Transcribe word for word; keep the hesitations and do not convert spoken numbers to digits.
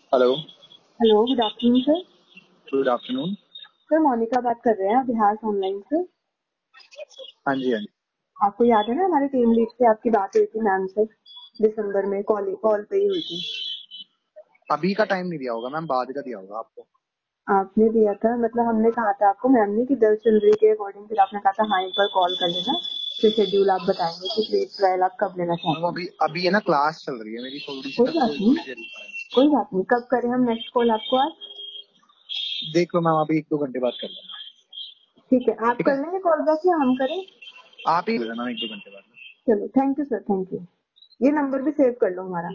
Hello. Hello, good afternoon sir. Good afternoon. Sir Monika बात कर रहे हैं अभ्यास ऑनलाइन से। हाँ जी हाँ जी। आपको याद है ना, हमारे टीम लीड से आपकी बात हुई थी मैम से दिसंबर में, कॉल कॉल पे ही हुई थी। अभी का टाइम नहीं दिया होगा मैम, बाद का दिया होगा आपको। आपने दिया था, मतलब हमने कहा था आपको, मैम ने, कि दस जनवरी के अकॉर्डिंग। फिर आपने कहा था हाँ एक बार कॉल कर लेना, फिर शेड्यूल आप बताएंगे कि प्लेस ट्रायल आप कब लेना मैम चाहते हैं। अभी अभी है ना, क्लास चल रही है मेरी थोड़ी सी कोई ना, बात तो नहीं, थोड़ी देर। कोई बात नहीं। कब करें हम नेक्स्ट कॉल आपको आज? देख लो मैम, अभी एक दो घंटे बाद कर लेना। ठीक है, आप ठीक कर है, लेंगे कॉल बैक या हम करें? आप ही कर लेना एक दो घंटे बाद। चलो, thank you sir, thank you. ये नंबर भी सेव कर लो हमारा।